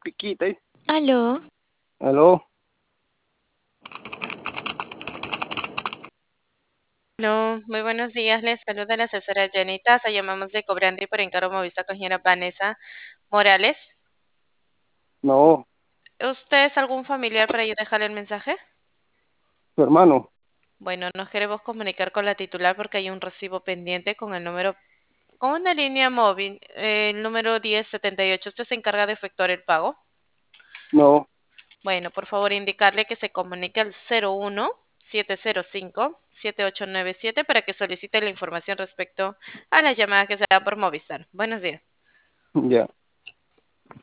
piquita, ¿eh? Aló, Aló, Aló, muy buenos días. Les saluda la asesora Jenny Taza. Llamamos de Cobrandi por encargo movista con señora Vanessa Morales. no, ¿Usted es algún familiar para yo dejarle el mensaje? tu hermano, Bueno, nos queremos comunicar con la titular porque hay un recibo pendiente con el número, con una línea móvil, el número 1078. ¿Usted se encarga de efectuar el pago? no, Bueno, por favor indicarle que se comunique al 01-705-7897 para que solicite la información respecto a la llamada que se da por Movistar. Buenos días. ya.